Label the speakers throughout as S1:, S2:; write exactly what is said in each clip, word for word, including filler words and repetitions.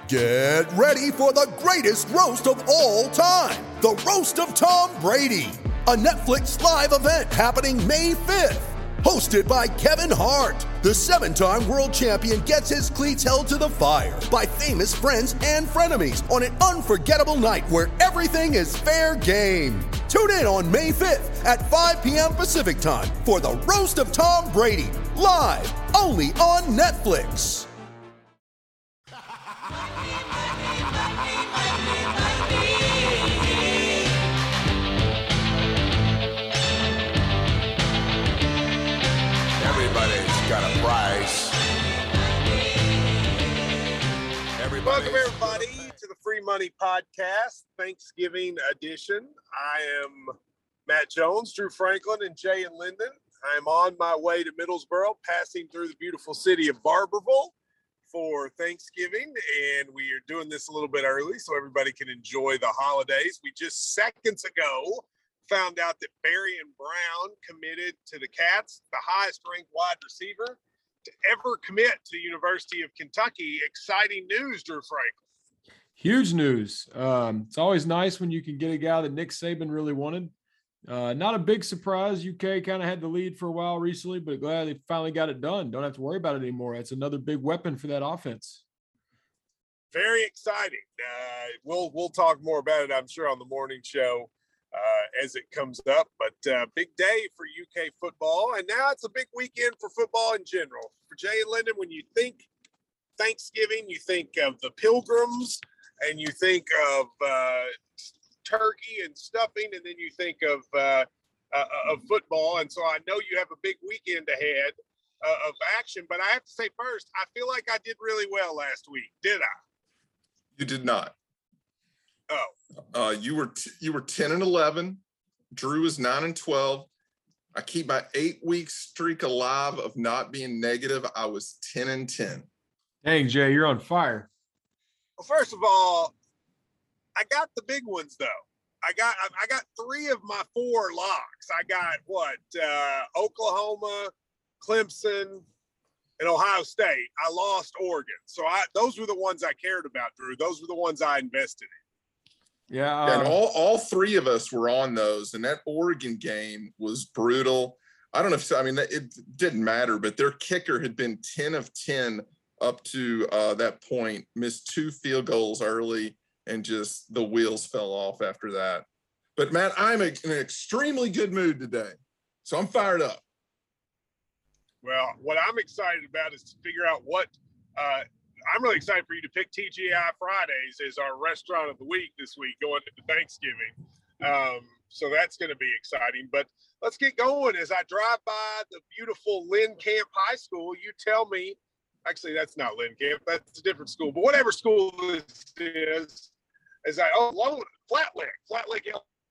S1: Get ready for the greatest roast of all time, the Roast of Tom Brady, a Netflix live event happening May fifth. Hosted by Kevin Hart, the seven-time world champion gets his cleats held to the fire by famous friends and frenemies on an unforgettable night where everything is fair game. Tune in on May fifth at five p.m. Pacific time for the Roast of Tom Brady, live only on Netflix.
S2: Got a price.
S3: Everybody. Welcome, everybody, to the Free Money Podcast, Thanksgiving edition. I am Matt Jones, Drew Franklin, and Jay and Linden. I am on my way to Middlesboro, passing through the beautiful city of Barberville for Thanksgiving, and we are doing this a little bit early so everybody can enjoy the holidays. We just seconds ago found out that Barion Brown committed to the Cats, the highest-ranked wide receiver to ever commit to the University of Kentucky. Exciting news, Drew Franklin.
S4: Huge news. Um, it's always nice when you can get a guy that Nick Saban really wanted. Uh, not a big surprise. U K kind of had the lead for a while recently, but glad they finally got it done. Don't have to worry about it anymore. It's another big weapon for that offense.
S3: Very exciting. Uh, we'll we'll talk more about it, I'm sure, on the morning show Uh, as it comes up, but uh, big day for U K football, and now it's a big weekend for football in general. For Jay and Linden, when you think Thanksgiving, you think of the Pilgrims, and you think of uh, turkey and stuffing, and then you think of uh, uh, of football. And so I know you have a big weekend ahead uh, of action, but I have to say first, I feel like I did really well last week. Did I?
S2: You did not.
S3: Oh,
S2: uh, you were t- you were ten and eleven. Drew is nine and twelve. I keep my eight week streak alive of not being negative. I was ten and ten.
S4: Dang, Jay, you're on fire.
S3: Well, first of all, I got the big ones though. I got I got three of my four locks. I got what uh, Oklahoma, Clemson, and Ohio State. I lost Oregon, so I those were the ones I cared about, Drew. Those were the ones I invested in.
S4: Yeah,
S2: uh, and
S4: um,
S2: all, all three of us were on those, and that Oregon game was brutal. I don't know if I mean it didn't matter, but their kicker had been ten of ten up to uh, that point, missed two field goals early, and just the wheels fell off after that. But Matt, I'm in an extremely good mood today, so I'm fired up.
S3: Well, what I'm excited about is to figure out what. Uh, I'm really excited for you to pick T G I Fridays as our restaurant of the week this week going into Thanksgiving. Um, so that's going to be exciting. But let's get going. As I drive by the beautiful Lynn Camp High School, you tell me, actually, that's not Lynn Camp. That's a different school. But whatever school this is, as I, oh, Lone, Flatlick, Flatlick,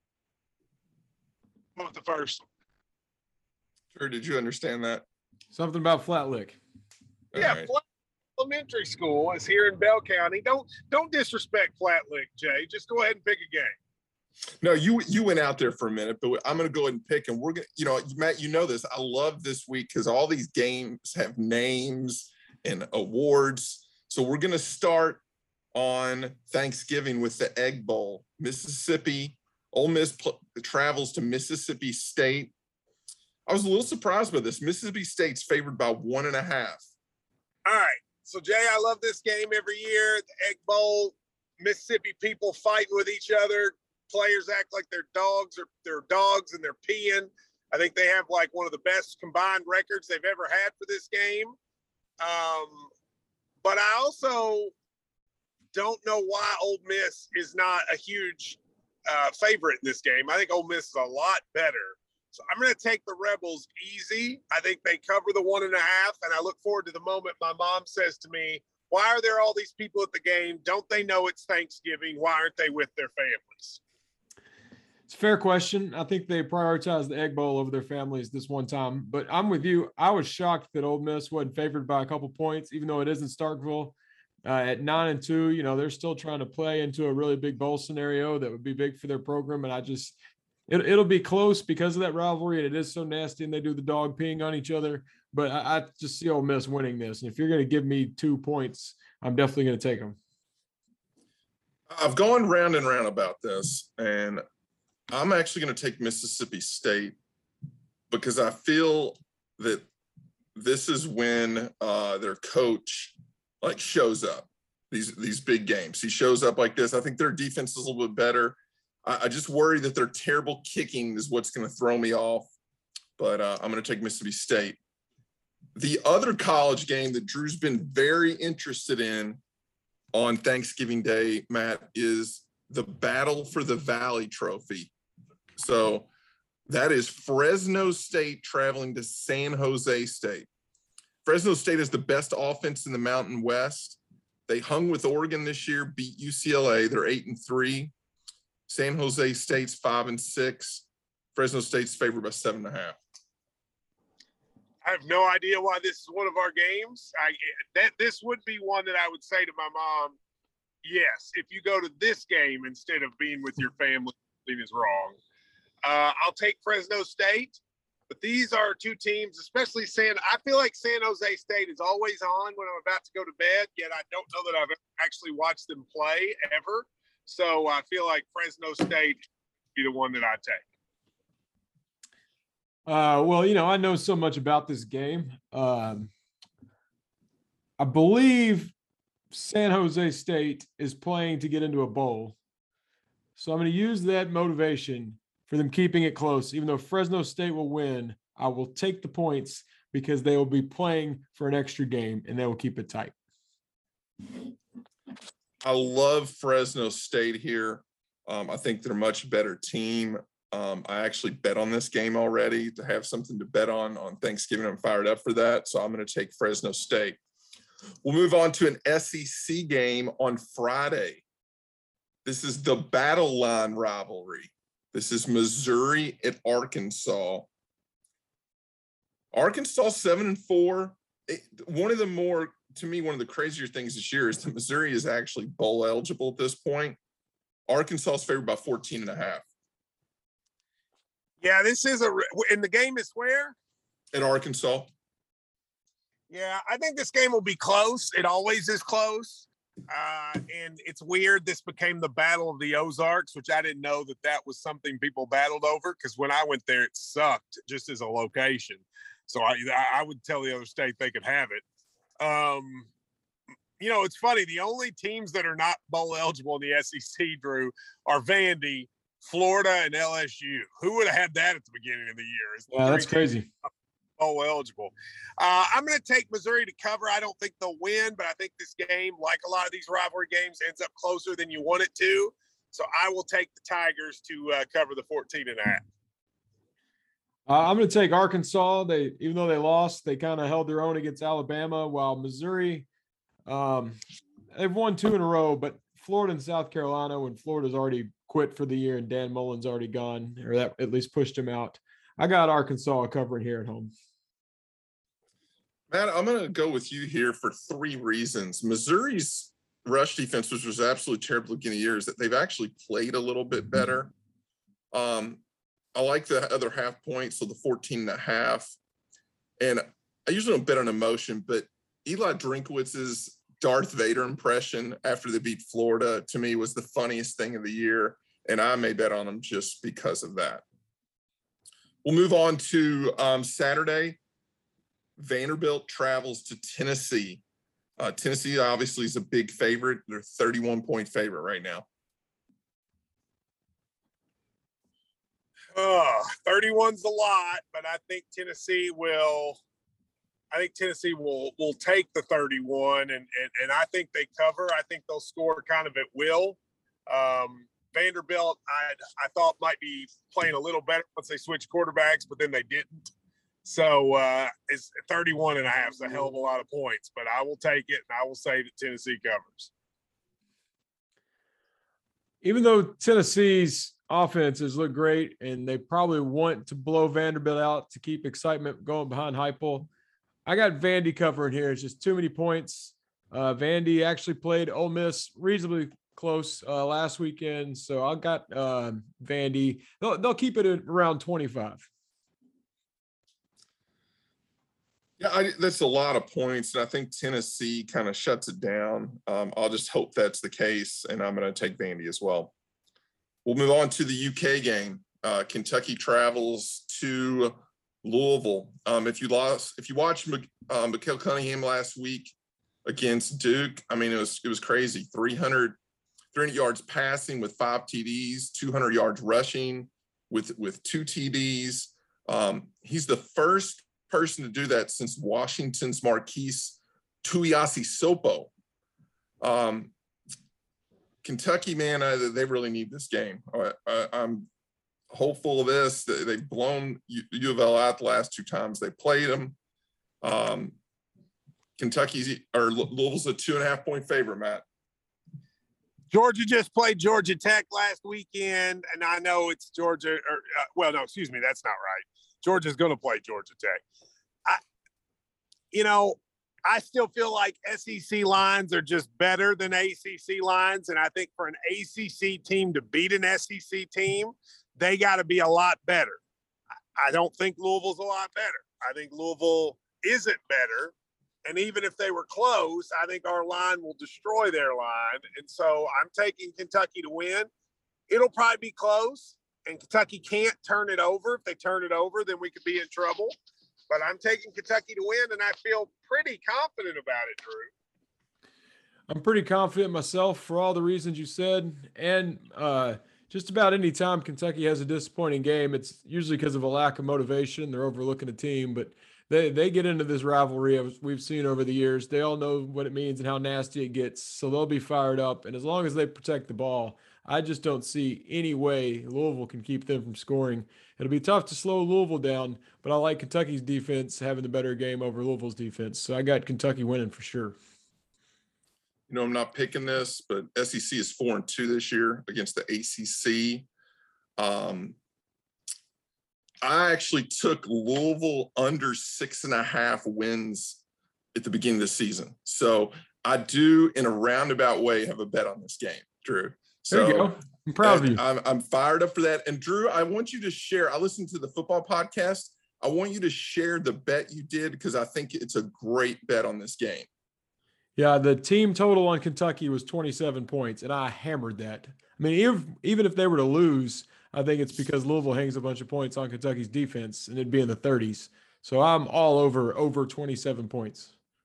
S3: with the first one.
S2: Sure, did you understand that?
S4: Something about Flatlick.
S3: Yeah,
S2: right.
S3: Flat Elementary School is here in Bell County. Don't don't disrespect Flatlick, Jay. Just go ahead and pick a game.
S2: No, you you went out there for a minute, but I'm going to go ahead and pick. And we're going to, you know, Matt, you know this. I love this week because all these games have names and awards. So we're going to start on Thanksgiving with the Egg Bowl. Mississippi, Ole Miss pl- travels to Mississippi State. I was a little surprised by this. Mississippi State's favored by one and a half.
S3: All right. So, Jay, I love this game every year. The Egg Bowl, Mississippi people fighting with each other. Players act like they're dogs or they're dogs and they're peeing. I think they have like one of the best combined records they've ever had for this game. Um, but I also don't know why Ole Miss is not a huge uh, favorite in this game. I think Ole Miss is a lot better. So I'm going to take the Rebels easy. I think they cover the one and a half, and I look forward to the moment my mom says to me, why are there all these people at the game? Don't they know it's Thanksgiving? Why aren't they with their families?
S4: It's a fair question. I think they prioritized the Egg Bowl over their families this one time. But I'm with you. I was shocked that Ole Miss wasn't favored by a couple points, even though it isn't Starkville. Uh, at nine and two, you know, they're still trying to play into a really big bowl scenario that would be big for their program. And I just – It, it'll be close because of that rivalry, and it is so nasty, and they do the dog peeing on each other. But I, I just see Ole Miss winning this. And if you're going to give me two points, I'm definitely going to take them.
S2: I've gone round and round about this, and I'm actually going to take Mississippi State because I feel that this is when uh, their coach like shows up these these big games. He shows up like this. I think their defense is a little bit better. I, I just worry that their terrible kicking is what's going to throw me off. But uh, I'm going to take Mississippi State. The other college game that Drew's been very interested in on Thanksgiving Day, Matt, is the Battle for the Valley Trophy. So that is Fresno State traveling to San Jose State. Fresno State is the best offense in the Mountain West. They hung with Oregon this year, beat U C L A. They're eight and three. San Jose State's five and six. Fresno State's favored by seven and a half.
S3: I have no idea why this is one of our games. I that this would be one that I would say to my mom, yes, if you go to this game instead of being with your family, something is wrong. Uh, I'll take Fresno State, but these are two teams, especially San. I feel like San Jose State is always on when I'm about to go to bed, yet I don't know that I've actually watched them play ever. So I feel like Fresno State would be the one that I take.
S4: Uh, well, you know, I know so much about this game. Um, I believe San Jose State is playing to get into a bowl. So I'm going to use that motivation for them keeping it close. Even though Fresno State will win, I will take the points because they will be playing for an extra game and they will keep it tight.
S2: I love Fresno State here. Um, I think they're a much better team. Um, I actually bet on this game already to have something to bet on on Thanksgiving. I'm fired up for that. So I'm going to take Fresno State. We'll move on to an S E C game on Friday. This is the Battle Line rivalry. This is Missouri at Arkansas. Arkansas seven and four. It, one of the more, to me, one of the crazier things this year is that Missouri is actually bowl eligible at this point. Arkansas is favored by fourteen and a half.
S3: Yeah, this is a – and the game is where?
S2: At Arkansas.
S3: Yeah, I think this game will be close. It always is close. Uh, and it's weird. This became the Battle of the Ozarks, which I didn't know that that was something people battled over because when I went there, it sucked just as a location. So I, I would tell the other state they could have it. Um, you know, it's funny. The only teams that are not bowl eligible in the S E C, Drew, are Vandy, Florida, and L S U. Who would have had that at the beginning of the year?
S4: Yeah, that's crazy.
S3: Bowl eligible. Uh, I'm going to take Missouri to cover. I don't think they'll win, but I think this game, like a lot of these rivalry games, ends up closer than you want it to. So I will take the Tigers to uh, cover the fourteen and a half.
S4: Uh, I'm going to take Arkansas. They, even though they lost, they kind of held their own against Alabama, while Missouri, um, they've won two in a row, but Florida and South Carolina, when Florida's already quit for the year and Dan Mullen's already gone, or that at least pushed him out. I got Arkansas covering here at home.
S2: Matt, I'm going to go with you here for three reasons. Missouri's rush defense, which was absolutely terrible at the beginning of the year, is that they've actually played a little bit better. Um, I like the other half point, so the fourteen and a half. And I usually don't bet on emotion, but Eli Drinkwitz's Darth Vader impression after they beat Florida, to me, was the funniest thing of the year. And I may bet on them just because of that. We'll move on to um, Saturday. Vanderbilt travels to Tennessee. Uh, Tennessee obviously is a big favorite. They're thirty-one point favorite right now.
S3: Oh, thirty-one's a lot, but I think Tennessee will. I think Tennessee will will take the thirty-one, and and, and I think they cover. I think they'll score kind of at will. Um, Vanderbilt, I I thought might be playing a little better once they switched quarterbacks, but then they didn't. So uh, it's thirty-one and a half. It's a hell of a lot of points, but I will take it, and I will say that Tennessee covers.
S4: Even though Tennessee's offenses look great, and they probably want to blow Vanderbilt out to keep excitement going behind Heupel, I got Vandy covering here. It's just too many points. Uh, Vandy actually played Ole Miss reasonably close uh, last weekend, so I got uh, Vandy. They'll, they'll keep it at around twenty-five.
S2: Yeah, I, that's a lot of points, and I think Tennessee kind of shuts it down. Um, I'll just hope that's the case, and I'm going to take Vandy as well. We'll move on to the U K game. Uh, Kentucky travels to Louisville. Um, if you lost, if you watched um, Mikael Cunningham last week against Duke, I mean, it was it was crazy. three hundred, three hundred yards passing with five T Ds, two hundred yards rushing with with two T Ds. Um, he's the first person to do that since Washington's Marquise Tuiasosopo. Um, Kentucky, man, I, they really need this game. I, I, I'm hopeful of this. They've blown U, U of L out the last two times they played them. Um, Kentucky's or Louisville's a two and a half point favorite, Matt.
S3: Georgia just played Georgia Tech last weekend, and I know it's Georgia. Or, uh, well, no, excuse me, that's not right. Georgia's going to play Georgia Tech. I, you know, I still feel like S E C lines are just better than A C C lines, and I think for an A C C team to beat an S E C team, they got to be a lot better. I don't think Louisville's a lot better. I think Louisville isn't better. And even if they were close, I think our line will destroy their line. And so I'm taking Kentucky to win. It'll probably be close, and Kentucky can't turn it over. If they turn it over, then we could be in trouble. But I'm taking Kentucky to win, and I feel pretty confident about it, Drew.
S4: I'm pretty confident myself for all the reasons you said. And uh, just about any time Kentucky has a disappointing game, it's usually because of a lack of motivation. They're overlooking a team, but they, they get into this rivalry as we've seen over the years. They all know what it means and how nasty it gets, so they'll be fired up. And as long as they protect the ball, I just don't see any way Louisville can keep them from scoring. It'll be tough to slow Louisville down, but I like Kentucky's defense having the better game over Louisville's defense. So I got Kentucky winning for sure.
S2: You know, I'm not picking this, but S E C is four and two this year against the A C C. Um, I actually took Louisville under six and a half wins at the beginning of the season. So I do, in a roundabout way, have a bet on this game, Drew. So
S4: there you go. I'm proud of you.
S2: I'm, I'm fired up for that. And Drew, I want you to share. I listened to the football podcast. I want you to share the bet you did because I think it's a great bet on this game.
S4: Yeah, the team total on Kentucky was twenty-seven points, and I hammered that. I mean, if, even if they were to lose, I think it's because Louisville hangs a bunch of points on Kentucky's defense, and it'd be in the thirties. So I'm all over over twenty-seven points.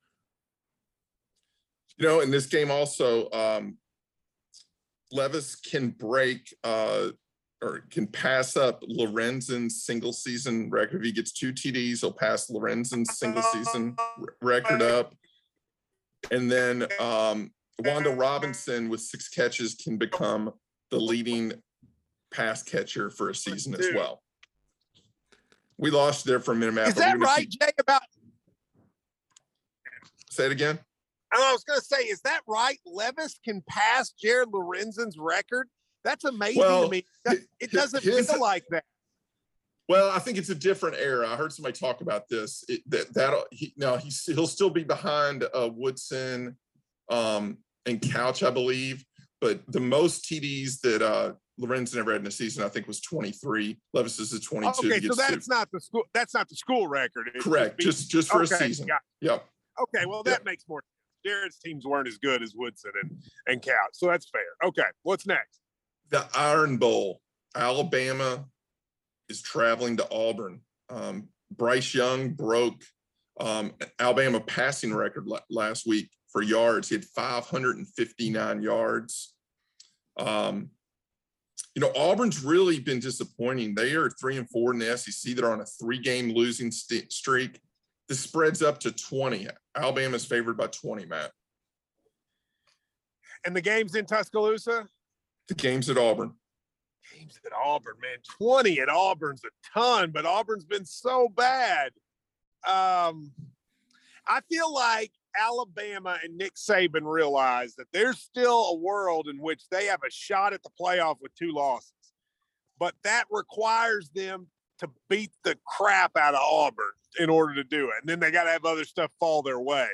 S2: You know, in this game also, um, Levis can break uh, or can pass up Lorenzen's single season record. If he gets two T Ds, he'll pass Lorenzen's single season record up. And then um, Wanda Robinson with six catches can become the leading pass catcher for a season as well. We lost there for a minute, Matt.
S3: Is that right, keep... Jay? About
S2: say it again.
S3: I was going to say, is that right? Levis can pass Jared Lorenzen's record. That's amazing well, to me. It doesn't his, feel like that.
S2: Well, I think it's a different era. I heard somebody talk about this. It, that that he no, he's he'll still be behind uh, Woodson um, and Couch, I believe. But the most T Ds that uh, Lorenzen ever had in a season, I think, was twenty-three. Levis is a twenty-two.
S3: Okay, so that's two. not the school. That's not the school record.
S2: It's Correct. Just just for okay, a season. Yep.
S3: Okay. Well, that yep. makes more sense. Jared's teams weren't as good as Woodson and, and Couch. So that's fair. Okay. What's next?
S2: The Iron Bowl. Alabama is traveling to Auburn. Um, Bryce Young broke um, Alabama passing record l- last week for yards. He had five hundred fifty-nine yards. Um, you know, Auburn's really been disappointing. They are three and four in the S E C. They're on a three-game losing st- streak. This spreads up to twenty. Alabama's favored by twenty, Matt.
S3: And the game's in Tuscaloosa?
S2: The game's at Auburn.
S3: Games at Auburn, man. twenty at Auburn's a ton, but Auburn's been so bad. Um, I feel like Alabama and Nick Saban realize that there's still a world in which they have a shot at the playoff with two losses. But that requires them to beat the crap out of Auburn in order to do it. And then they got to have other stuff fall their way.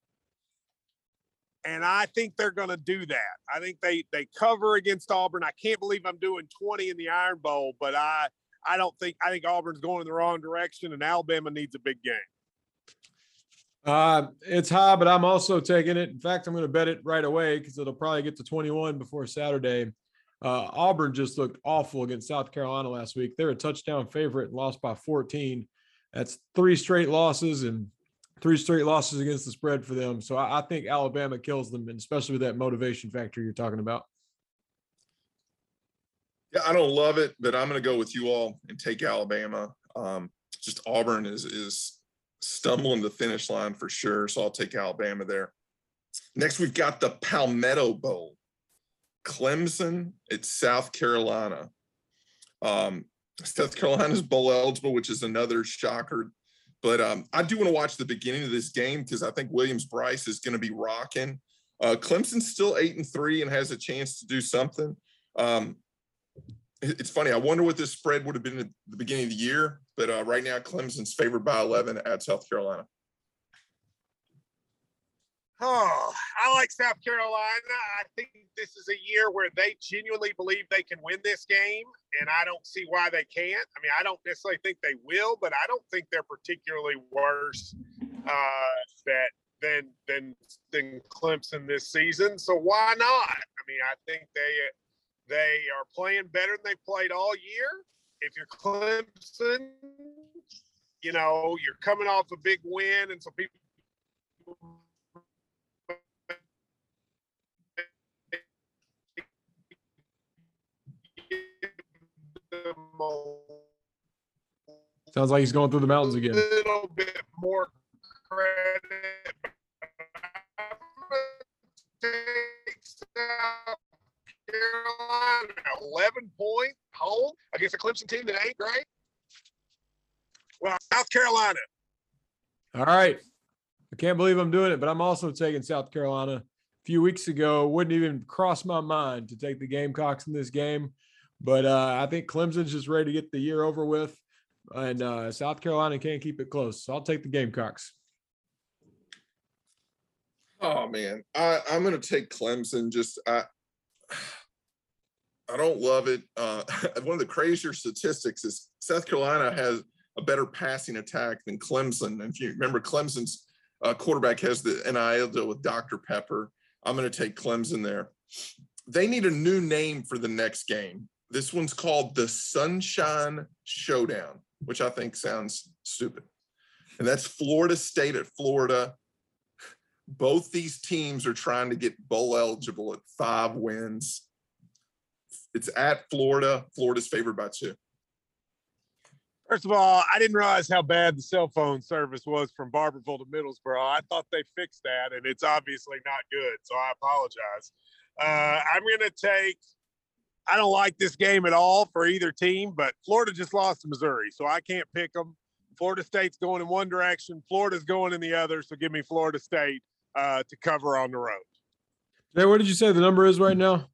S3: And I think they're going to do that. I think they they cover against Auburn. I can't believe I'm doing twenty in the Iron Bowl, but I I don't think I think Auburn's going in the wrong direction, and Alabama needs a big game.
S4: Uh, it's high, but I'm also taking it. In fact, I'm going to bet it right away because it'll probably get to twenty-one before Saturday. Uh, Auburn just looked awful against South Carolina last week. They're a touchdown favorite and lost by fourteen. That's three straight losses and three straight losses against the spread for them. So I, I think Alabama kills them, and especially with that motivation factor you're talking about.
S2: Yeah, I don't love it, but I'm going to go with you all and take Alabama. Um, just Auburn is is stumbling the finish line for sure, so I'll take Alabama there. Next, we've got the Palmetto Bowl. Clemson at South Carolina. Um, South Carolina's bowl eligible, which is another shocker. But um, I do want to watch the beginning of this game because I think Williams-Brice is going to be rocking. Uh, Clemson's still eight and three and has a chance to do something. Um, it's funny. I wonder what this spread would have been at the beginning of the year. But uh, right now, Clemson's favored by eleven at South Carolina.
S3: Oh, I like South Carolina. I think this is a year where they genuinely believe they can win this game, and I don't see why they can't. I mean, I don't necessarily think they will, but I don't think they're particularly worse uh, that than than than Clemson this season. So why not? I mean, I think they they are playing better than they've played all year. If you're Clemson, you know, you're coming off a big win, and so people
S4: Sounds like he's going through the mountains again.
S3: A little bit more credit. South Carolina, eleven point home against a Clemson team that ain't great. Well, South Carolina.
S4: All right. I can't believe I'm doing it, but I'm also taking South Carolina. A few weeks ago, wouldn't even cross my mind to take the Gamecocks in this game. But uh, I think Clemson's just ready to get the year over with, and uh, South Carolina can't keep it close. So I'll take the Gamecocks.
S2: Oh, man. I, I'm going to take Clemson. Just I, I don't love it. Uh, one of the crazier statistics is South Carolina has a better passing attack than Clemson. And if you remember, Clemson's uh, quarterback has the N I L deal with Doctor Pepper. I'm going to take Clemson there. They need a new name for the next game. This one's called the Sunshine Showdown, which I think sounds stupid. And that's Florida State at Florida. Both these teams are trying to get bowl eligible at five wins. It's at Florida. Florida's favored by two.
S3: First of all, I didn't realize how bad the cell phone service was from Barberville to Middlesboro. I thought they fixed that, and it's obviously not good, so I apologize. Uh, I'm going to take – I don't like this game at all for either team, but Florida just lost to Missouri, so I can't pick them. Florida State's going in one direction. Florida's going in the other, so give me Florida State uh, to cover on the road.
S4: Jay, what did you say the number is right now?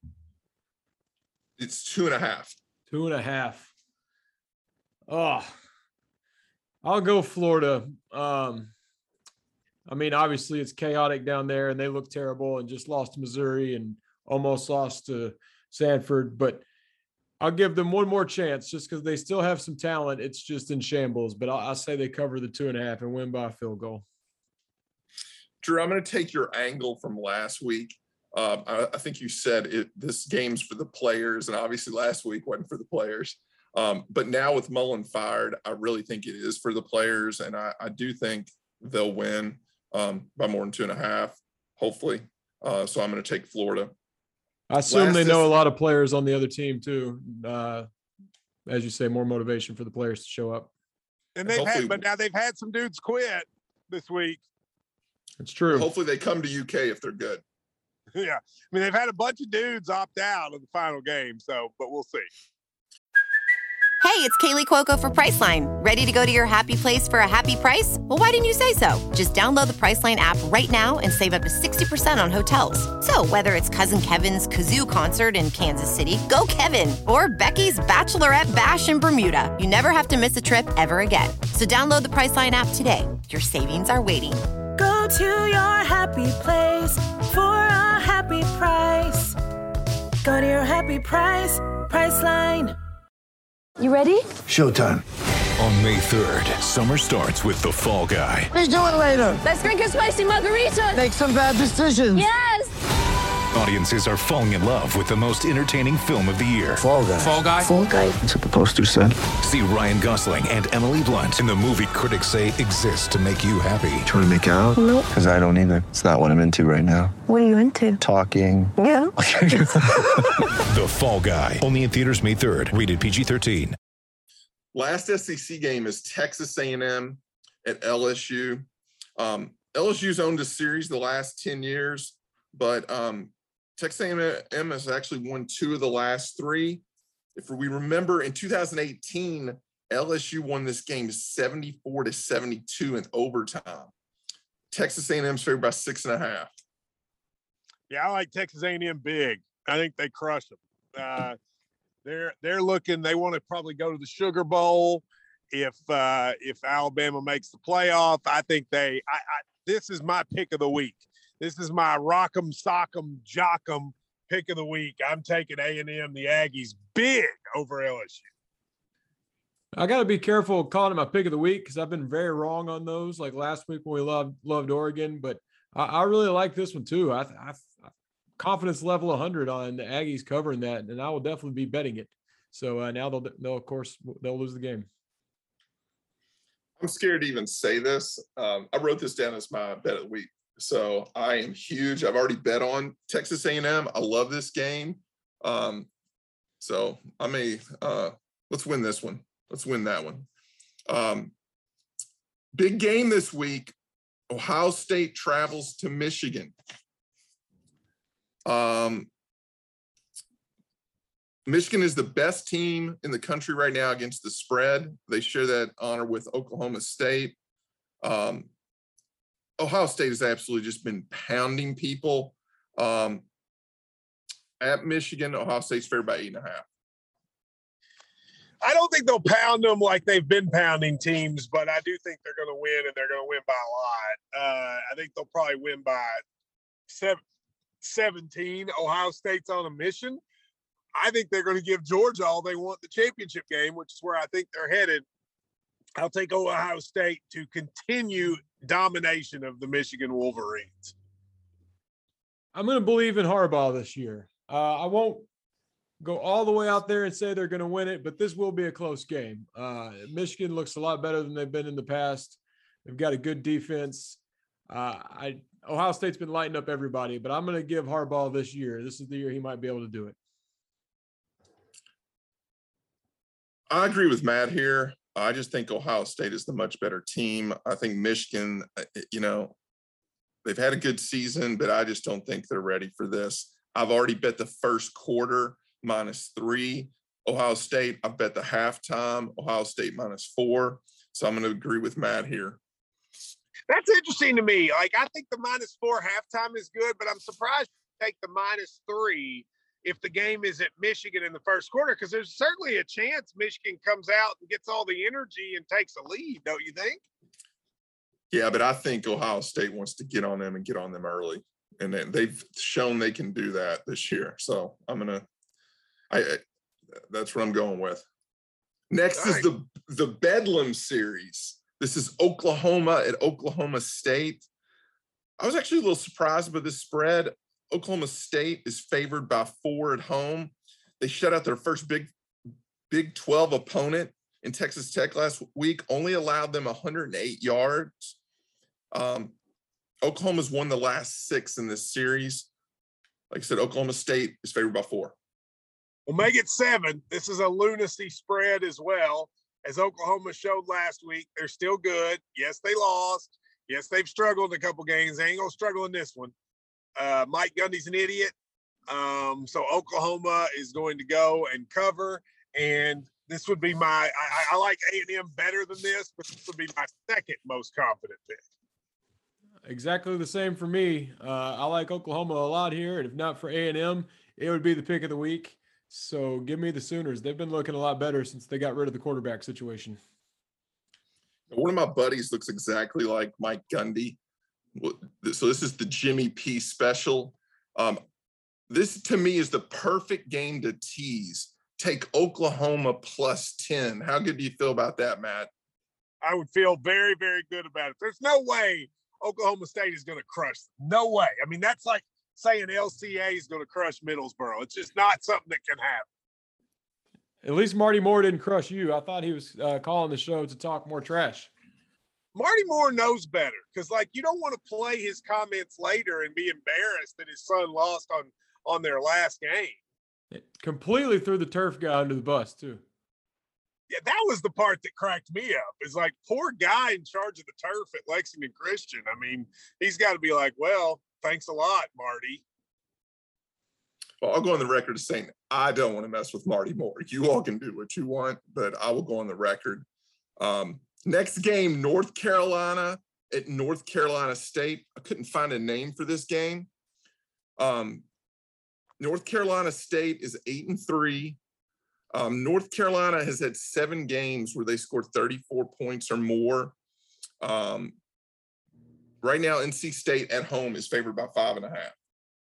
S2: It's two and a half.
S4: Two and a half. Oh, I'll go Florida. Um, I mean, obviously it's chaotic down there and they look terrible and just lost to Missouri and almost lost to Sanford, but I'll give them one more chance just because they still have some talent. It's just in shambles, but I'll, I'll say they cover the two and a half and win by a field goal.
S2: Drew, I'm going to take your angle from last week. Um, I, I think you said it, this game's for the players, and obviously last week wasn't for the players. Um, but now with Mullen fired, I really think it is for the players, and I, I do think they'll win um, by more than two and a half, hopefully. Uh, so I'm going to take Florida.
S4: I assume Last they know is, a lot of players on the other team too. Uh, as you say, more motivation for the players to show up.
S3: And they've had, but now they've had some dudes quit this week.
S4: It's true.
S2: Hopefully they come to U K if they're good.
S3: Yeah. I mean, they've had a bunch of dudes opt out of the final game. So, but we'll see.
S5: Hey, it's Kaylee Cuoco for Priceline. Ready to go to your happy place for a happy price? Well, why didn't you say so? Just download the Priceline app right now and save up to sixty percent on hotels. So whether it's Cousin Kevin's Kazoo Concert in Kansas City, go Kevin, or Becky's Bachelorette Bash in Bermuda, you never have to miss a trip ever again. So download the Priceline app today. Your savings are waiting.
S6: Go to your happy place for a happy price. Go to your happy price, Priceline.
S7: You ready?
S8: Showtime.
S7: On May third, summer starts with The Fall Guy.
S8: What are you doing later?
S9: Let's drink a spicy margarita.
S8: Make some bad decisions.
S9: Yes.
S7: Audiences are falling in love with the most entertaining film of the year.
S8: Fall Guy.
S7: Fall Guy?
S8: Fall Guy. That's what the poster said.
S7: See Ryan Gosling and Emily Blunt in the movie critics say exists to make you happy.
S8: Trying to make it out?
S9: Nope.
S8: Because I don't either. It's not what I'm into right now.
S9: What are you into?
S8: Talking.
S9: Yeah.
S7: The Fall Guy. Only in theaters May third. Rated P G thirteen.
S2: Last S E C game is Texas A and M at L S U. Um, L S U's owned a series the last ten years, but um, Texas A and M has actually won two of the last three. If we remember, in two thousand eighteen, L S U won this game seventy-four to seventy-two in overtime. Texas A and M's favored by six and a half.
S3: Yeah, I like Texas A and M big. I think they crush them. Uh, they're they're looking. They want to probably go to the Sugar Bowl if uh, if Alabama makes the playoff. I think they. I, I this is my pick of the week. This is my rock'em sock'em jock'em pick of the week. I'm taking A and M, the Aggies, big over L S U.
S4: I got to be careful calling it my pick of the week because I've been very wrong on those. Like last week when we loved loved Oregon, but I, I really like this one too. I, I, I confidence level one hundred on the Aggies covering that, and I will definitely be betting it. So uh, now they'll, they'll of course they'll lose the game.
S2: I'm scared to even say this. Um, I wrote this down as my bet of the week. So I am huge. I've already bet on Texas A and M. I love this game. Um, so I may uh, let's win this one. Let's win that one. Um, big game this week. Ohio State travels to Michigan. Um, Michigan is the best team in the country right now against the spread. They share that honor with Oklahoma State. Um, Ohio State has absolutely just been pounding people. Um, at Michigan, Ohio State's favored by eight and a half.
S3: I don't think they'll pound them like they've been pounding teams, but I do think they're going to win, and they're going to win by a lot. Uh, I think they'll probably win by seven, seventeen. Ohio State's on a mission. I think they're going to give Georgia all they want the championship game, which is where I think they're headed. I'll take Ohio State to continue domination of the Michigan Wolverines.
S4: I'm going to believe in Harbaugh this year. Uh, I won't go all the way out there and say they're going to win it, but this will be a close game. Uh, Michigan looks a lot better than they've been in the past. They've got a good defense. Uh, I Ohio State's been lighting up everybody, but I'm going to give Harbaugh this year. This is the year he might be able to do it.
S2: I agree with Matt here. I just think Ohio State is the much better team. I think Michigan, you know, they've had a good season, but I just don't think they're ready for this. I've already bet the first quarter minus three. Ohio State, I bet the halftime. Ohio State minus four. So I'm going to agree with Matt here.
S3: That's interesting to me. Like, I think the minus four halftime is good, but I'm surprised you take the minus three if the game is at Michigan in the first quarter, because there's certainly a chance Michigan comes out and gets all the energy and takes a lead, don't you think?
S2: Yeah, but I think Ohio State wants to get on them and get on them early. And they've shown they can do that this year. So I'm going to – I that's what I'm going with. Next all is right. the the Bedlam series. This is Oklahoma at Oklahoma State. I was actually a little surprised by this spread. Oklahoma State is favored by four at home. They shut out their first Big Big twelve opponent in Texas Tech last week, only allowed them one hundred eight yards. Um, Oklahoma's won the last six in this series. Like I said, Oklahoma State is favored by four.
S3: We'll make it seven. This is a lunacy spread as well. As Oklahoma showed last week, they're still good. Yes, they lost. Yes, they've struggled in a couple games. They ain't going to struggle in this one. Uh, Mike Gundy's an idiot. Um, so Oklahoma is going to go and cover. And this would be my I, – I like A and M better than this, but this would be my second most confident pick.
S4: Exactly the same for me. Uh, I like Oklahoma a lot here. And if not for A and M, it would be the pick of the week. So give me the Sooners. They've been looking a lot better since they got rid of the quarterback situation.
S2: One of my buddies looks exactly like Mike Gundy. So this is the Jimmy P special. Um, this, to me, is the perfect game to tease. take Oklahoma plus ten. How good do you feel about that, Matt?
S3: I would feel very, very good about it. There's no way Oklahoma State is going to crush them. No way. I mean, that's like saying L C A is going to crush Middlesboro. It's just not something that can happen.
S4: At least Marty Moore didn't crush you. I thought he was uh, calling the show to talk more trash.
S3: Marty Moore knows better because, like, you don't want to play his comments later and be embarrassed that his son lost on, on their last game.
S4: It completely threw the turf guy under the bus, too.
S3: Yeah, that was the part that cracked me up. It's like, poor guy in charge of the turf at Lexington Christian. I mean, he's got to be like, well, thanks a lot, Marty.
S2: Well, I'll go on the record as saying I don't want to mess with Marty Moore. You all can do what you want, but I will go on the record. Um, next game, North Carolina at North Carolina State. I couldn't find a name for this game. Um, North Carolina State is eight and three. Um, North Carolina has had seven games where they scored thirty-four points or more. Um, right now, N C State at home is favored by five and a half.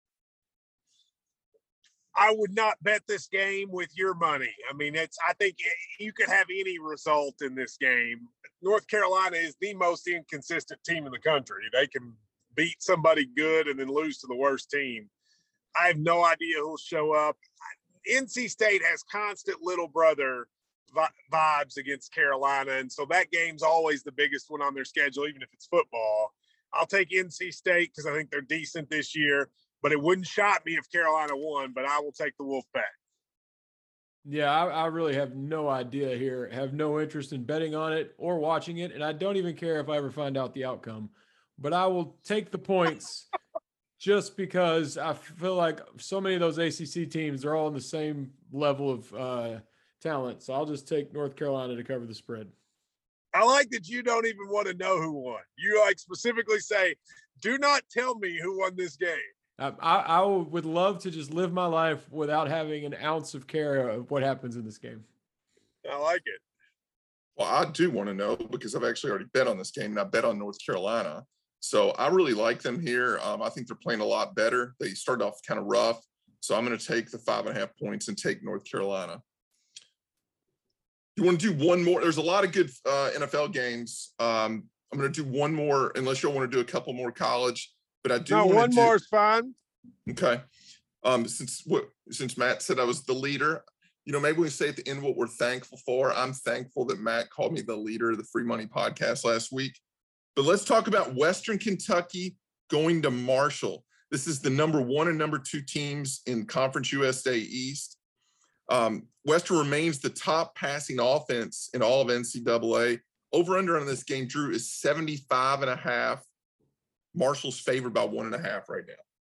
S3: I would not bet this game with your money. I mean, it's, I think you could have any result in this game. North Carolina is the most inconsistent team in the country. They can beat somebody good and then lose to the worst team. I have no idea who'll show up. N C State has constant little brother vi- vibes against Carolina. And so that game's always the biggest one on their schedule, even if it's football. I'll take N C State because I think they're decent this year. But it wouldn't shock me if Carolina won, but I will take the Wolfpack.
S4: Yeah, I, I really have no idea here, have no interest in betting on it or watching it, and I don't even care if I ever find out the outcome. But I will take the points just because I feel like so many of those A C C teams are all on the same level of uh, talent. So I'll just take North Carolina to cover the spread.
S3: I like that you don't even want to know who won. You like specifically say, do not tell me who won this game.
S4: I, I would love to just live my life without having an ounce of care of what happens in this game.
S3: I like it.
S2: Well, I do want to know because I've actually already bet on this game, and I bet on North Carolina. So I really like them here. Um, I think they're playing a lot better. They started off kind of rough. So I'm going to take the five and a half points and take North Carolina. You want to do one more? There's a lot of good uh, N F L games. Um, I'm going to do one more, unless you want to do a couple more college. But I do
S3: no, one
S2: do,
S3: more is fine.
S2: Okay. Um, since what since Matt said I was the leader, you know, maybe we say at the end what we're thankful for. I'm thankful that Matt called me the leader of the Free Money Podcast last week. But let's talk about Western Kentucky going to Marshall. This is the number one and number two teams in Conference U S A East. Um, Western remains the top passing offense in all of N C double A. Over under on this game, Drew, is seventy-five and a half. Marshall's favored by one and a half right now.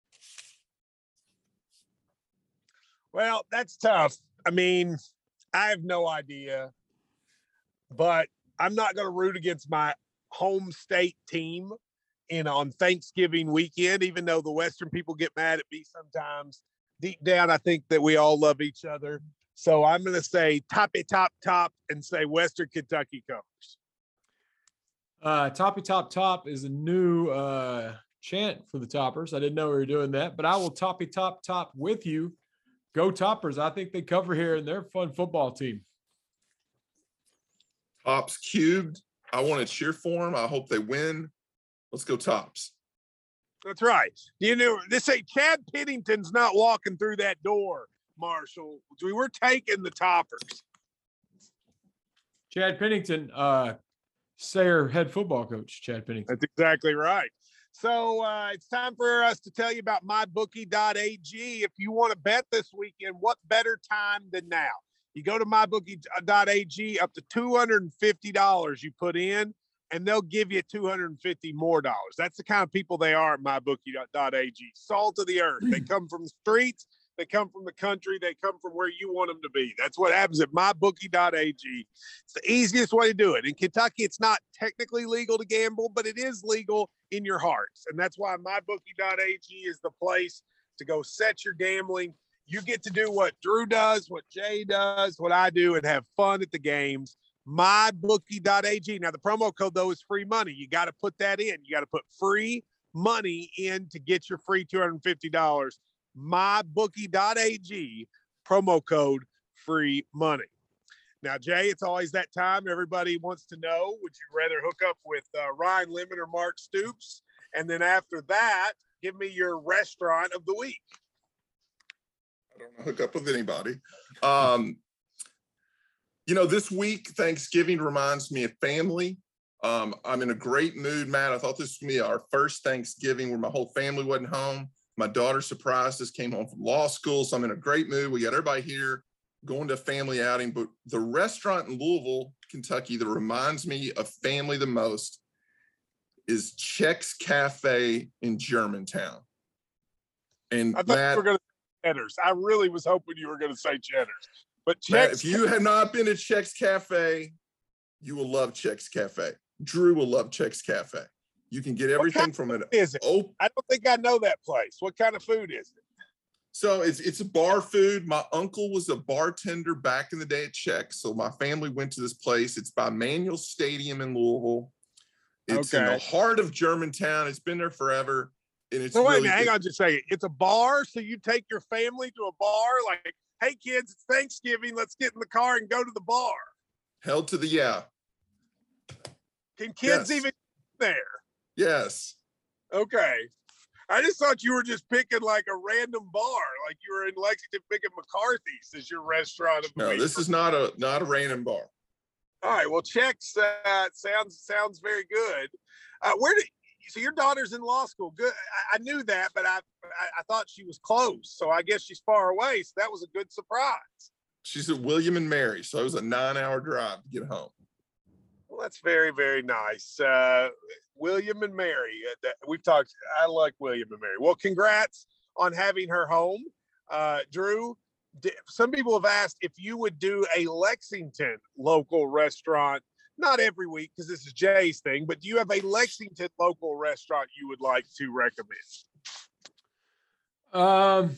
S3: Well, that's tough. I mean, I have no idea, but I'm not going to root against my home state team in on Thanksgiving weekend, even though the Western people get mad at me sometimes. Deep down, I think that we all love each other. So I'm going to say toppy top top and say Western Kentucky covers.
S4: Uh, Toppy Top Top is a new uh, chant for the Toppers. I didn't know we were doing that, but I will Toppy Top Top with you. Go Toppers. I think they cover here, and they're a fun football team.
S2: Tops cubed. I want to cheer for them. I hope they win. Let's go Tops.
S3: That's right. You know, they say Chad Pennington's not walking through that door, Marshall. We were taking the Toppers.
S4: Chad Pennington, uh, Sayre head football coach, Chad Pennington.
S3: That's exactly right. So uh, it's time for us to tell you about my bookie dot a g. If you want to bet this weekend, what better time than now? You go to my bookie dot a g, up to two hundred fifty dollars you put in, and they'll give you two hundred fifty more dollars. That's the kind of people they are at my bookie dot a g. Salt of the earth. They come from the streets. They come from the country. They come from where you want them to be. That's what happens at my bookie dot a g. It's the easiest way to do it. In Kentucky, it's not technically legal to gamble, but it is legal in your hearts. And that's why my bookie dot a g is the place to go set your gambling. You get to do what Drew does, what Jay does, what I do, and have fun at the games. my bookie dot a g. Now, the promo code, though, is free money. You got to put that in. You got to put free money in to get your free two hundred fifty dollars. my bookie dot a g, promo code free money. Now, Jay, it's always that time. Everybody wants to know, would you rather hook up with uh, Ryan Lemon or Mark Stoops? And then after that, give me your restaurant of the week.
S2: I don't know, hook up with anybody. Um, you know, this week, Thanksgiving reminds me of family. Um, I'm in a great mood, Matt. I thought this was going to be our first Thanksgiving where my whole family wasn't home. My daughter surprised us, came home from law school, so I'm in a great mood. We got everybody here going to a family outing. But the restaurant in Louisville, Kentucky, that reminds me of family the most is Chex Cafe in Germantown. And
S3: I thought
S2: Matt,
S3: you were going to say Cheddar's. I really was hoping you were going to say Cheddar's. But Chex,
S2: Matt, if you have not been to Chex Cafe, you will love Chex Cafe. Drew will love Chex Cafe. You can get everything from an
S3: is it?
S2: Oh,
S3: I don't think I know that place. What kind of food is it?
S2: so it's it's a bar food. My uncle was a bartender back in the day at Chex, so my family went to this place. It's by Manual Stadium in Louisville. It's
S3: Okay.
S2: in the heart of Germantown. It's been there forever, and it's
S3: So wait a
S2: really
S3: minute, hang
S2: it-
S3: on just a second. It's a bar, so you take your family to a bar like, hey kids, it's Thanksgiving, let's get in the car and go to the bar.
S2: held to the yeah.
S3: Can kids
S2: Yes.
S3: even get there?
S2: Yes.
S3: Okay. I just thought you were just picking like a random bar, like you were in Lexington picking McCarthy's as your restaurant of the
S2: No,
S3: week.
S2: this is not a not a random bar.
S3: All right. Well, Chex uh, sounds sounds very good. Uh, where did so your daughter's in law school? Good. I, I knew that, but I, I I thought she was close. So I guess she's far away. So that was a good surprise.
S2: She's at William and Mary, so it was a nine-hour drive to get home.
S3: Well, that's very very nice. Uh, William and Mary. Uh, that, we've talked. I like William and Mary. Well, congrats on having her home, uh, Drew. Some people have asked if you would do a Lexington local restaurant, not every week because this is Jay's thing, but do you have a Lexington local restaurant you would like to recommend?
S4: Um,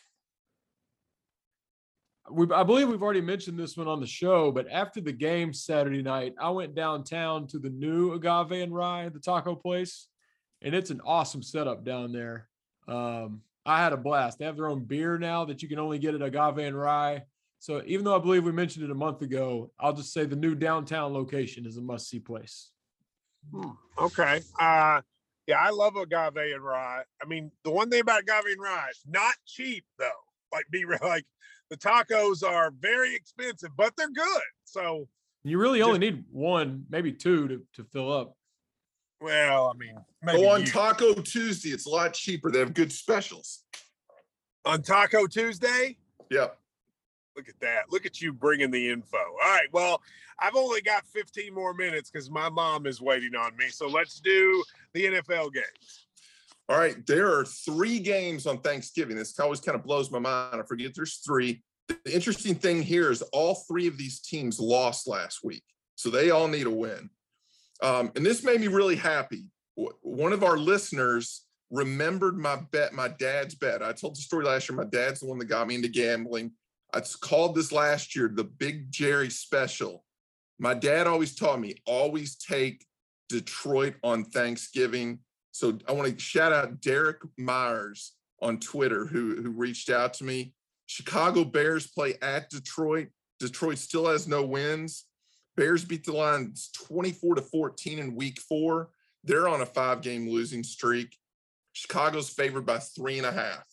S4: we, I believe we've already mentioned this one on the show, but after the game Saturday night, I went downtown to the new Agave and Rye, the taco place, and it's an awesome setup down there. Um, I had a blast. They have their own beer now that you can only get at Agave and Rye. So even though I believe we mentioned it a month ago, I'll just say the new downtown location is a must-see place.
S3: Hmm, okay. Uh, yeah, I love Agave and Rye. I mean, the one thing about Agave and Rye, it's not cheap though. Like be real, like the tacos are very expensive, but they're good. So
S4: You really only need one, maybe two to, to fill up.
S3: well, I mean, maybe
S2: Go on
S3: you-
S2: Taco Tuesday. It's a lot cheaper. They have good specials.
S3: on Taco Tuesday.
S2: Yep.
S3: Look at that. Look at you bringing the info. All right. Well, I've only got fifteen more minutes because my mom is waiting on me. So let's do the N F L games.
S2: All right. There are three games on Thanksgiving. This always kind of blows my mind. I forget there's three. The interesting thing here is all three of these teams lost last week. So they all need a win. Um, and this made me really happy. One of our listeners remembered my bet, my dad's bet. I told the story last year. My dad's the one that got me into gambling. I called this last year the Big Jerry Special. My dad always taught me, always take Detroit on Thanksgiving. So I want to shout out Derek Myers on Twitter who, who reached out to me. Chicago Bears play at Detroit. Detroit still has no wins. Bears beat the Lions twenty-four to fourteen in week four. They're on a five-game losing streak. Chicago's favored by three and a half.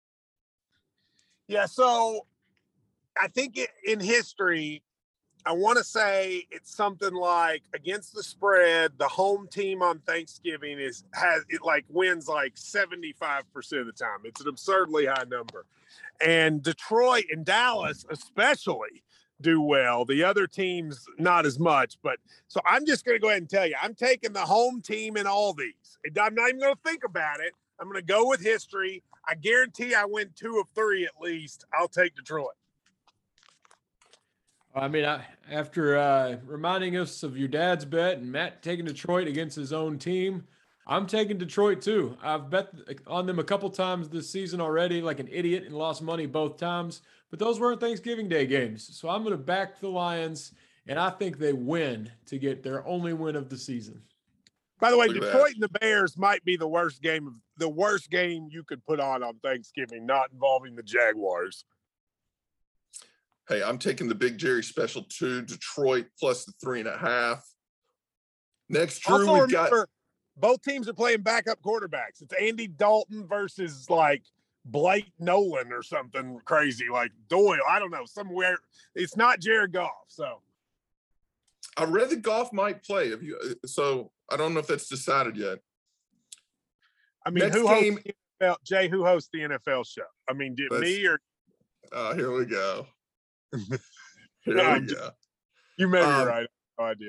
S3: Yeah. So I think it, in history, I want to say it's something like against the spread, the home team on Thanksgiving is has it like wins like seventy-five percent of the time. It's an absurdly high number. And Detroit and Dallas especially do well. The other teams not as much, but so I'm just going to go ahead and tell you, I'm taking the home team in all these. I'm not even going to think about it. I'm going to go with history. I guarantee I win two of three at least. I'll take Detroit.
S4: I mean, I, after uh, reminding us of your dad's bet and Matt taking Detroit against his own team, I'm taking Detroit too. I've bet on them a couple times this season already, like an idiot, and lost money both times. But those weren't Thanksgiving Day games. So I'm going to back the Lions, and I think they win to get their only win of the season.
S3: By the way,
S2: Look at
S3: Detroit
S2: that.
S3: and the Bears might be the worst game of the worst game you could put on on Thanksgiving, not involving the Jaguars.
S2: Hey, I'm taking the Big Jerry special two, Detroit plus the three and a half. Next, Drew,
S3: Also,
S2: we've
S3: remember,
S2: got
S3: both teams are playing backup quarterbacks. It's Andy Dalton versus like Blake Nolan or something crazy, like Doyle. I don't know, somewhere. It's not Jared Goff. So
S2: I read that Goff might play. Have you? So I don't know if that's decided yet.
S3: I mean,
S2: Next
S3: who
S2: game,
S3: hosts the N F L? Jay, who hosts the N F L show? I mean, did me or?
S2: Uh, here we go. Here
S3: No,
S2: we go.
S3: You may be
S2: Um,
S3: right. No idea.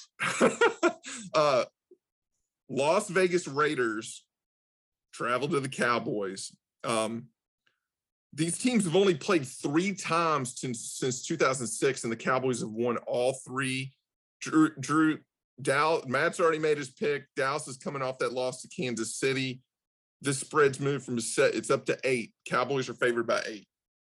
S2: uh, Las Vegas Raiders travel to the Cowboys. Um, these teams have only played three times since, since two thousand six, and the Cowboys have won all three. Drew, Drew Dow, Matt's already made his pick. Dallas is coming off that loss to Kansas City. This spread's moved from a set, it's up to eight. Cowboys are favored by eight.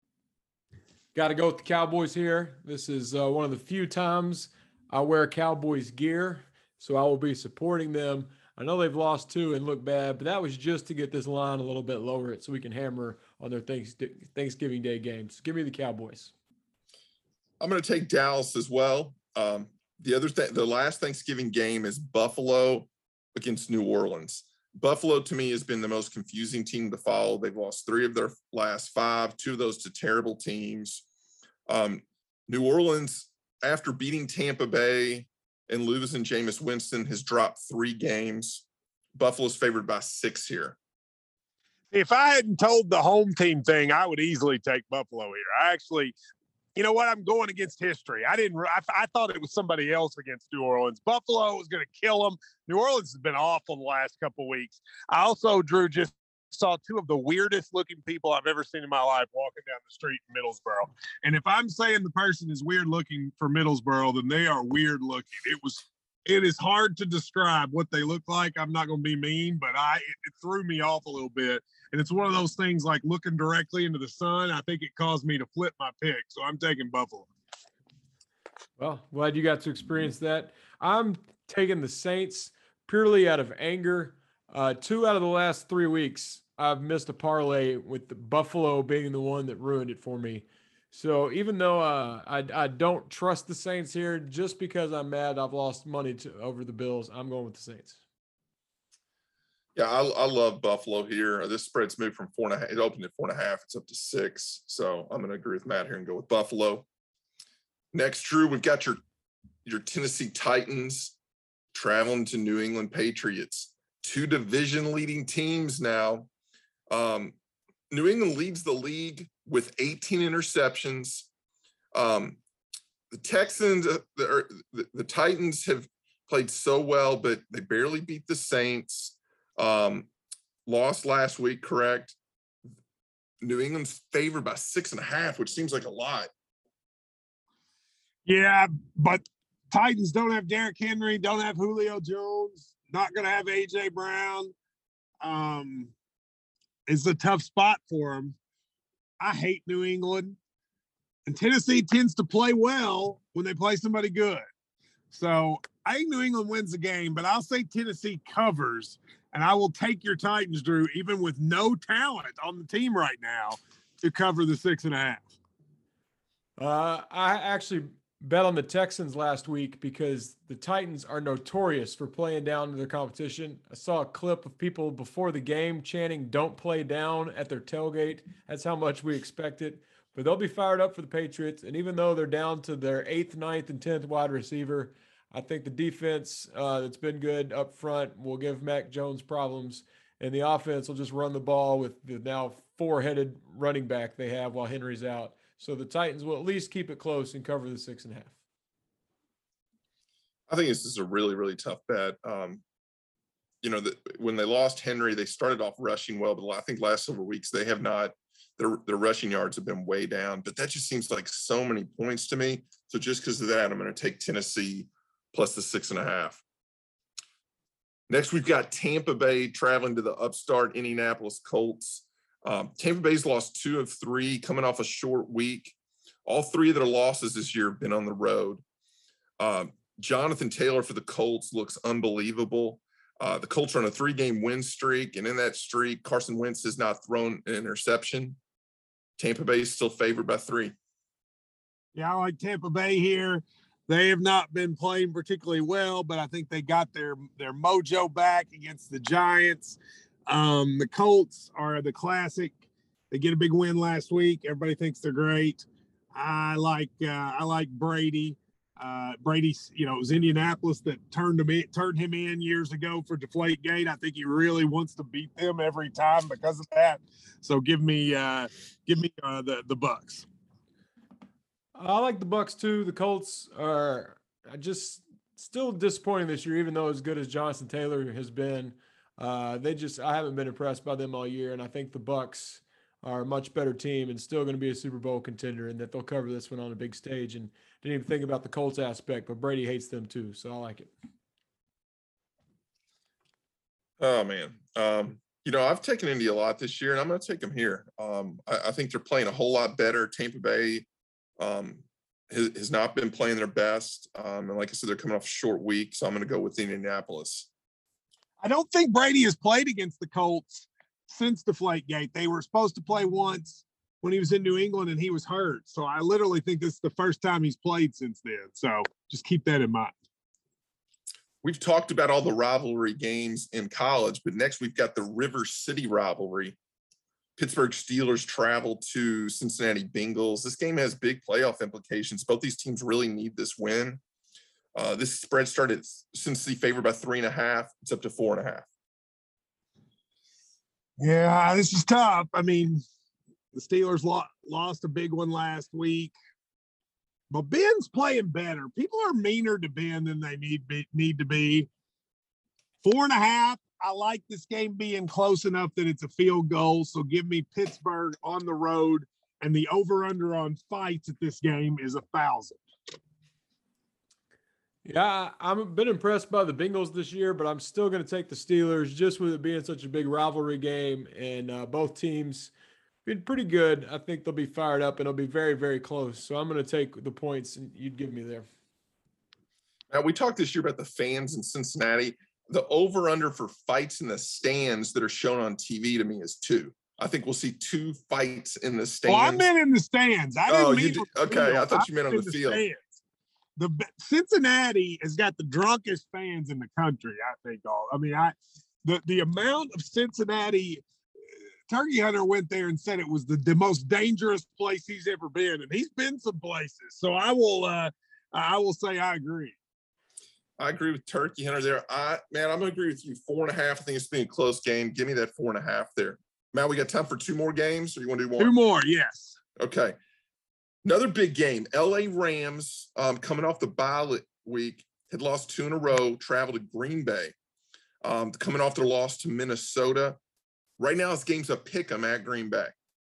S4: Got to go with the Cowboys here. This is uh, one of the few times I wear Cowboys gear, so I will be supporting them. I know they've lost two and look bad, but that was just to get this line a little bit lower it so we can hammer on their thanks- Thanksgiving Day games. Give me the Cowboys.
S2: I'm going to take Dallas as well. Um, the other thing, the last Thanksgiving game is Buffalo against New Orleans. Buffalo, to me, has been the most confusing team to follow. They've lost three of their last five, two of those to terrible teams. Um, New Orleans, after beating Tampa Bay and losing Jameis Winston, has dropped three games. Buffalo's favored by six here.
S3: If I hadn't told the home team thing, I would easily take Buffalo here. I actually, you know what? I'm going against history. I didn't. I, I thought it was somebody else against New Orleans. Buffalo was going to kill them. New Orleans has been awful the last couple of weeks. I also, Drew, just saw two of the weirdest looking people I've ever seen in my life walking down the street in Middlesboro. And if I'm saying the person is weird looking for Middlesboro, then they are weird looking. It was. It is hard to describe what they look like. I'm not going to be mean, but I it, it threw me off a little bit. And it's one of those things like looking directly into the sun. I think it caused me to flip my pick. So I'm taking Buffalo.
S4: Well, glad you got to experience that. I'm taking the Saints purely out of anger. Uh, two out of the last three weeks, I've missed a parlay with the Buffalo being the one that ruined it for me. So even though uh, I, I don't trust the Saints here, just because I'm mad I've lost money to, over the Bills, I'm going with the Saints.
S2: Yeah, I, I love Buffalo here. This spread's moved from four and a half. It opened at four and a half. It's up to six. So I'm going to agree with Matt here and go with Buffalo. Next, Drew, we've got your your Tennessee Titans traveling to New England Patriots. Two division-leading teams now. Um, New England leads the league with eighteen interceptions. Um, the Texans, uh, the, the, the Titans have played so well, but they barely beat the Saints. Um, lost last week, correct? New England's favored by six and a half, which seems like a lot.
S3: Yeah, but Titans don't have Derrick Henry, don't have Julio Jones, not going to have A J Brown. Um, it's a tough spot for them. I hate New England. And Tennessee tends to play well when they play somebody good. So I think New England wins the game, but I'll say Tennessee covers. And I will take your Titans, Drew, even with no talent on the team right now, to cover the six and a half.
S4: Uh, I actually bet on the Texans last week because the Titans are notorious for playing down to their competition. I saw a clip of people before the game chanting, "Don't play down" at their tailgate. That's how much we expect it. But they'll be fired up for the Patriots. And even though they're down to their eighth, ninth, and tenth wide receiver, I think the defense uh, that's been good up front will give Mac Jones problems. And the offense will just run the ball with the now four-headed running back they have while Henry's out. So the Titans will at least keep it close and cover the six and a half.
S2: I think this is a really, really tough bet. Um, you know, the, when they lost Henry, they started off rushing well, but I think last several weeks they have not. Their, their rushing yards have been way down, but that just seems like so many points to me. So just because of that, I'm going to take Tennessee plus the six and a half. Next, we've got Tampa Bay traveling to the upstart Indianapolis Colts. Um, Tampa Bay's lost two of three, coming off a short week. All three of their losses this year have been on the road. Um, Jonathan Taylor for the Colts looks unbelievable. Uh, the Colts are on a three-game win streak, and in that streak, Carson Wentz has not thrown an interception. Tampa Bay is still favored by three.
S3: Yeah, I like Tampa Bay here. They have not been playing particularly well, but I think they got their their mojo back against the Giants. Um, the Colts are the classic. They get a big win last week. Everybody thinks they're great. I like uh, I like Brady. Uh, Brady, you know, it was Indianapolis that turned him in, turned him in years ago for Deflategate. I think he really wants to beat them every time because of that. So give me uh, give me uh, the the Bucks.
S4: I like the Bucks too. The Colts are just still disappointing this year, even though as good as Jonathan Taylor has been. Uh, they just I haven't been impressed by them all year, and I think the Bucks are a much better team and still going to be a Super Bowl contender, and that they'll cover this one on a big stage. And didn't even think about the Colts aspect, but Brady hates them too, so I like it.
S2: Oh man, um, you know I've taken Indy a lot this year, and I'm going to take them here. Um, I, I think they're playing a whole lot better. Tampa Bay um, has, has not been playing their best, um, and like I said, they're coming off a short week, so I'm going to go with Indianapolis.
S3: I don't think Brady has played against the Colts since Deflategate. They were supposed to play once when he was in New England and he was hurt. So I literally think this is the first time he's played since then. So just keep that in mind.
S2: We've talked about all the rivalry games in college, but next we've got the River City rivalry. Pittsburgh Steelers travel to Cincinnati Bengals. This game has big playoff implications. Both these teams really need this win. Uh, this spread started Cincy favored by three and a half. It's up to four and a half.
S3: Yeah, this is tough. I mean, the Steelers lo- lost a big one last week, but Ben's playing better. People are meaner to Ben than they need be, need to be. Four and a half. I like this game being close enough that it's a field goal. So give me Pittsburgh on the road, and the over/under on fights at this game is a thousand.
S4: Yeah, I've been impressed by the Bengals this year, but I'm still going to take the Steelers just with it being such a big rivalry game, and uh, both teams been pretty good. I think they'll be fired up, and it'll be very, very close. So I'm going to take the points and you'd give me there.
S2: Now, we talked this year about the fans in Cincinnati. The over-under for fights in the stands that are shown on T V to me is two. I think we'll see two fights in the stands.
S3: Well, I meant in the stands. I didn't
S2: oh,
S3: mean
S2: you did, okay. I thought you meant on the, the field. Stands.
S3: The Cincinnati has got the drunkest fans in the country. I think all. I mean, I the the amount of Cincinnati. Turkey Hunter went there and said it was the, the most dangerous place he's ever been, and he's been some places. So I will, uh, I will say I agree.
S2: I agree with Turkey Hunter there. I man, I'm gonna agree with you. Four and a half. I think it's been a close game. Give me that four and a half there. Matt, we got time for two more games, or you want to do one?
S3: Two more, yes.
S2: Okay. Another big game. L A Rams, um, coming off the bye week, had lost two in a row. Traveled to Green Bay, um, coming off their loss to Minnesota. Right now, this game's a pick 'em at Green Bay.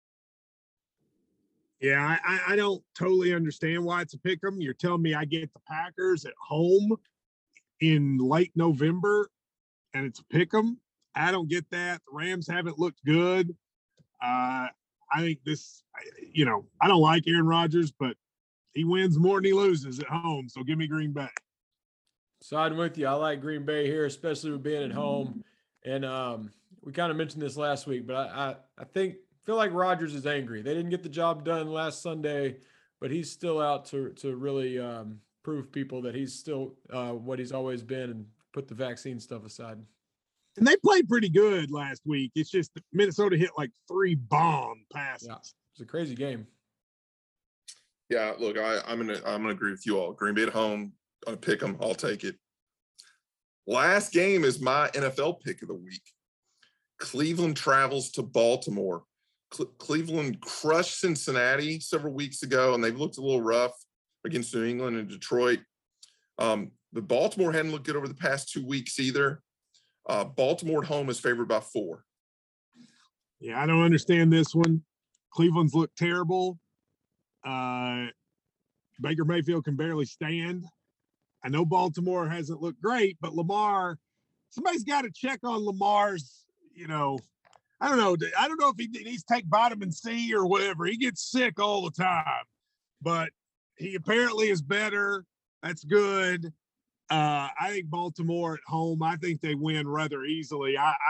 S3: Yeah, I, I don't totally understand why it's a pick 'em. You're telling me I get the Packers at home in late November, and it's a pick 'em? I don't get that. The Rams haven't looked good. Uh, I think this, you know, I don't like Aaron Rodgers, but he wins more than he loses at home. So give me Green Bay.
S4: Siding with you. I like Green Bay here, especially with being at home. And um, we kind of mentioned this last week, but I, I, I think feel like Rodgers is angry. They didn't get the job done last Sunday, but he's still out to to really um, prove people that he's still uh, what he's always been and put the vaccine stuff aside.
S3: And they played pretty good last week. It's just Minnesota hit like three bomb passes.
S4: Yeah, it's a crazy game.
S2: Yeah, look, I, I'm gonna I'm gonna agree with you all. Green Bay at home, gonna pick them. I'll take it. Last game is my N F L pick of the week. Cleveland travels to Baltimore. Cle- Cleveland crushed Cincinnati several weeks ago, and they've looked a little rough against New England and Detroit. Um, but Baltimore hadn't looked good over the past two weeks either. Uh, Baltimore at home is favored by four.
S3: Yeah, I don't understand this one. Cleveland's looked terrible. Uh, Baker Mayfield can barely stand. I know Baltimore hasn't looked great, but Lamar, somebody's got to check on Lamar's, you know, I don't know. I don't know if he needs to take vitamin C or whatever. He gets sick all the time, but he apparently is better. That's good. Uh, I think Baltimore at home, I think they win rather easily. I, I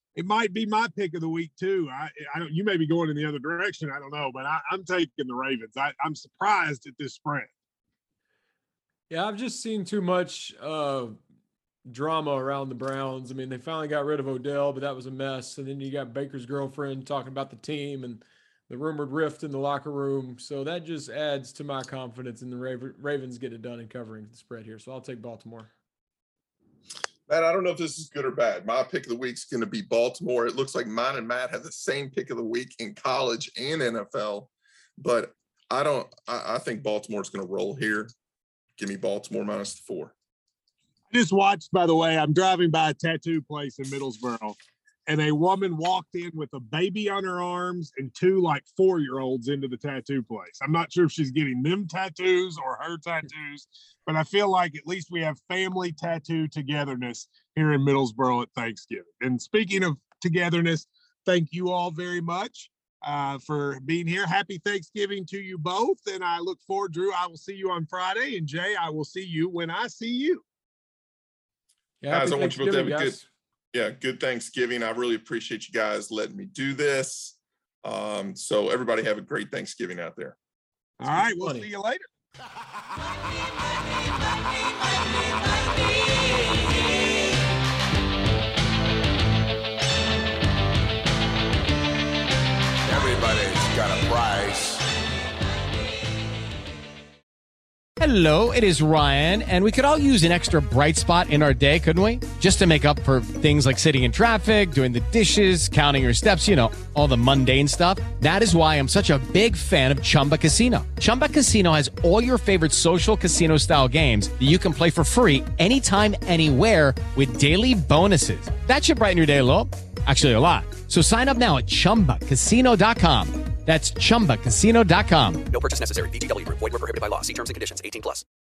S3: it might be my pick of the week too. I, I don't. You may be going in the other direction. I don't know, but I, I'm taking the Ravens. I, I'm surprised at this spread.
S4: Yeah, I've just seen too much uh, drama around the Browns. I mean, they finally got rid of Odell, but that was a mess. And then you got Baker's girlfriend talking about the team and the rumored rift in the locker room. So that just adds to my confidence in the Raven, Ravens get it done in covering the spread here. So I'll take Baltimore.
S2: Matt, I don't know if this is good or bad. My pick of the week is going to be Baltimore. It looks like mine and Matt have the same pick of the week in college and N F L, but I don't. I, I think Baltimore is going to roll here. Give me Baltimore minus the four.
S3: I just watched, by the way, I'm driving by a tattoo place in Middlesboro, and a woman walked in with a baby on her arms and two like four-year-olds into the tattoo place. I'm not sure if she's getting them tattoos or her tattoos, but I feel like at least we have family tattoo togetherness here in Middlesboro at Thanksgiving. And speaking of togetherness, thank you all very much uh, for being here. Happy Thanksgiving to you both. And I look forward, Drew, I will see you on Friday. And Jay, I will see you when I see you.
S4: Yeah,
S2: guys, I want you both to have a good,
S4: guys.
S2: yeah, good Thanksgiving. I really appreciate you guys letting me do this. Um, so everybody have a great Thanksgiving out there.
S3: All right, we'll see you later.
S10: Everybody's got a price.
S11: Hello, it is Ryan, and we could all use an extra bright spot in our day, couldn't we? Just to make up for things like sitting in traffic, doing the dishes, counting your steps, you know, all the mundane stuff. That is why I'm such a big fan of Chumba Casino. Chumba Casino has all your favorite social casino-style games that you can play for free anytime, anywhere with daily bonuses. That should brighten your day a little. Actually, a lot. So sign up now at chumba casino dot com. That's chumba casino dot com.
S12: No purchase necessary. V G W Group. Void where prohibited by law. See terms and conditions. eighteen plus.